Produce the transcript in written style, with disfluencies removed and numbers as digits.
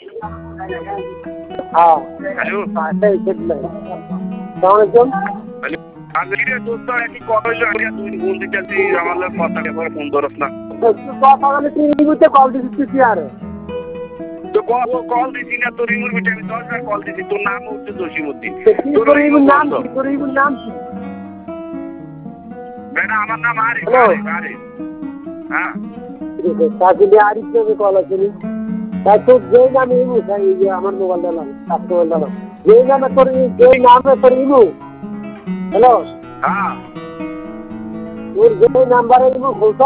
हाँ हेलो सलामकुम আজকে দোস্ত একই কথা হইলো আমি তুই ফোন দিতেছি আমার লোক কথা পরে ফোন ধরস না কথা বলে তুই রিমুতে কল দিছিস কি আরে তো কল দিছি না তোর রিমুর ভিতরে আমি 10 বার কল দিছি তোর নাম হচ্ছে জসিমউদ্দিন তোর রিমুর নাম কি বেটা আমার নাম আরিফ আরিফ হ্যাঁ তাহলে আরিফ কে কল আসেনি তাই তো যেই নাম রিমু তাই যে আমার মোবাইল দিলাম আপনার মোবাইল দিলাম যেই নামে তোর যেই নামে তোর রিমু হ্যালো হ্যাঁ তোর যেই নাম্বারে রিমু